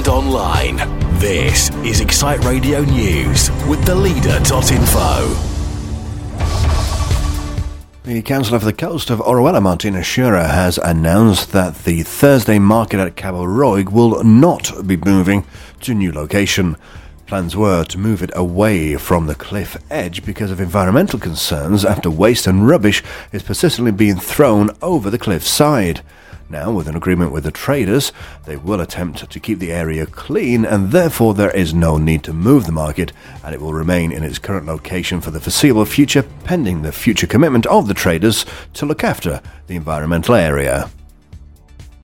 online. This is Excite Radio News with theleader.info. The Councillor for the Coast of Orihuela, Martina Shearer, has announced that the Thursday market at Cabo Roig will not be moving to a new location. Plans were to move it away from the cliff edge because of environmental concerns after waste and rubbish is persistently being thrown over the cliff side. Now, with an agreement with the traders, they will attempt to keep the area clean, and therefore there is no need to move the market, and it will remain in its current location for the foreseeable future, pending the future commitment of the traders to look after the environmental area.